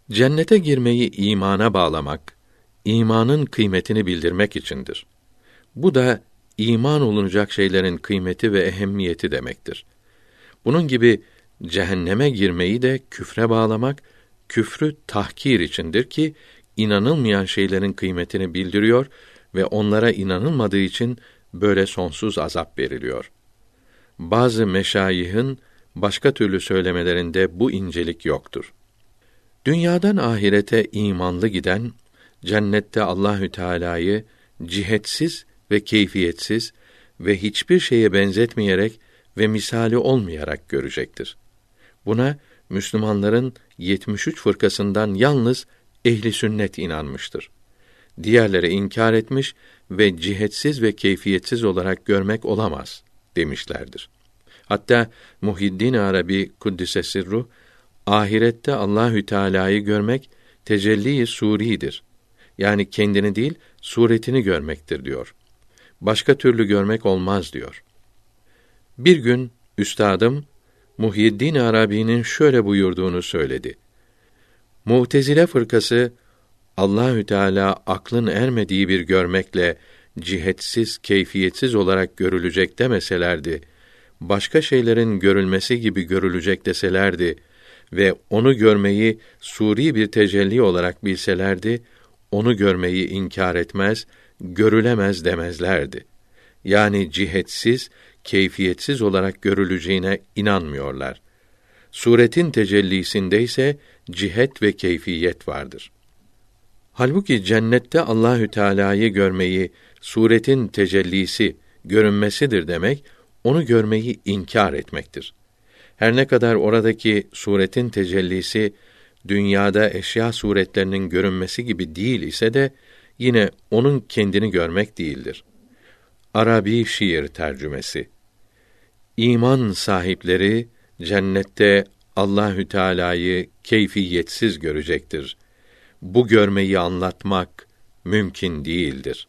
Cennete girmeyi imana bağlamak, imanın kıymetini bildirmek içindir. Bu da iman olunacak şeylerin kıymeti ve ehemmiyeti demektir. Bunun gibi cehenneme girmeyi de küfre bağlamak, küfrü tahkir içindir ki inanılmayan şeylerin kıymetini bildiriyor ve onlara inanılmadığı için böyle sonsuz azap veriliyor. Bazı meşayihin başka türlü söylemelerinde bu incelik yoktur. Dünyadan ahirete imanlı giden, cennette Allahü Teala'yı cihetsiz ve keyfiyetsiz ve hiçbir şeye benzetmeyerek ve misali olmayarak görecektir. Buna Müslümanların 73 fırkasından yalnız ehli sünnet inanmıştır. Diğerleri inkar etmiş ve cihetsiz ve keyfiyetsiz olarak görmek olamaz demişlerdir. Hatta Muhyiddin Arabi Kuddise Sirruh, ahirette Allahü Teala'yı görmek tecelli-i suridir. Yani kendini değil, suretini görmektir diyor. Başka türlü görmek olmaz diyor. Bir gün üstadım Muhyiddin Arabi'nin şöyle buyurduğunu söyledi. Mu'tezile fırkası Allahü Teala aklın ermediği bir görmekle cihetsiz, keyfiyetsiz olarak görülecek demeselerdi, başka şeylerin görülmesi gibi görülecek deselerdi ve onu görmeyi suri bir tecelli olarak bilselerdi, onu görmeyi inkar etmez, görülemez demezlerdi. Yani cihetsiz, keyfiyetsiz olarak görüleceğine inanmıyorlar. Suretin tecellisinde ise cihet ve keyfiyet vardır. Halbuki cennette Allahü Teala'yı görmeyi suretin tecellisi, görünmesidir demek, onu görmeyi inkar etmektir. Her ne kadar oradaki suretin tecellisi dünyada eşya suretlerinin görünmesi gibi değil ise de yine onun kendini görmek değildir. Arabi şiir tercümesi. İman sahipleri cennette Allahü Teala'yı keyfiyetsiz görecektir. Bu görmeyi anlatmak mümkün değildir.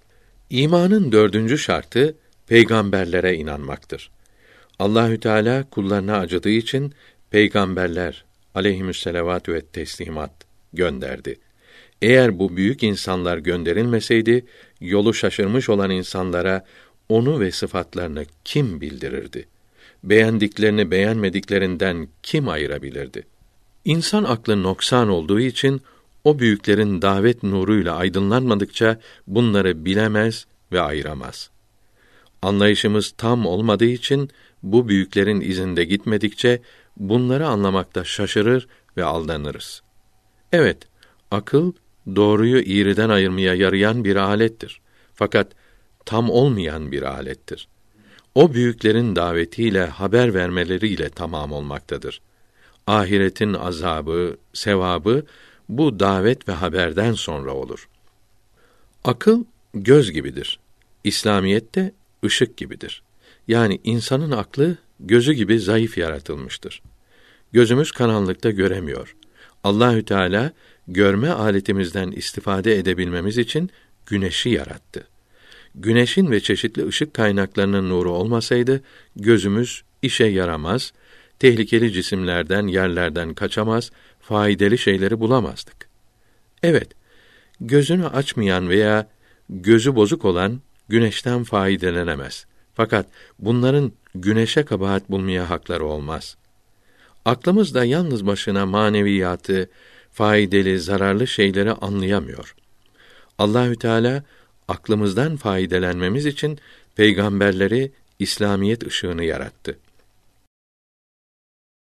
İmanın 4. şartı peygamberlere inanmaktır. Allahü Teala kullarına acıdığı için peygamberler aleyhisselatü ve teslimat gönderdi. Eğer bu büyük insanlar gönderilmeseydi, yolu şaşırmış olan insanlara onu ve sıfatlarını kim bildirirdi? Beğendiklerini beğenmediklerinden kim ayırabilirdi? İnsan aklı noksan olduğu için o büyüklerin davet nuruyla aydınlanmadıkça bunları bilemez ve ayıramaz. Anlayışımız tam olmadığı için bu büyüklerin izinde gitmedikçe bunları anlamakta şaşırır ve aldanırız. Evet, akıl doğruyu iğriden ayırmaya yarayan bir alettir. Fakat tam olmayan bir alettir. O büyüklerin davetiyle, haber vermeleriyle tamam olmaktadır. Ahiretin azabı, sevabı bu davet ve haberden sonra olur. Akıl göz gibidir. İslamiyette ışık gibidir. Yani insanın aklı gözü gibi zayıf yaratılmıştır. Gözümüz karanlıkta göremiyor. Allahü Teala görme aletimizden istifade edebilmemiz için güneşi yarattı. Güneşin ve çeşitli ışık kaynaklarının nuru olmasaydı gözümüz işe yaramaz, tehlikeli cisimlerden, yerlerden kaçamaz, faydalı şeyleri bulamazdık. Evet, gözünü açmayan veya gözü bozuk olan güneşten faydalanemez. Fakat bunların güneşe kabahat bulmaya hakları olmaz. Aklımız da yalnız başına maneviyatı, faydalı, zararlı şeyleri anlayamıyor. Allahü Teala aklımızdan faydalanmamız için peygamberleri İslamiyet ışığını yarattı.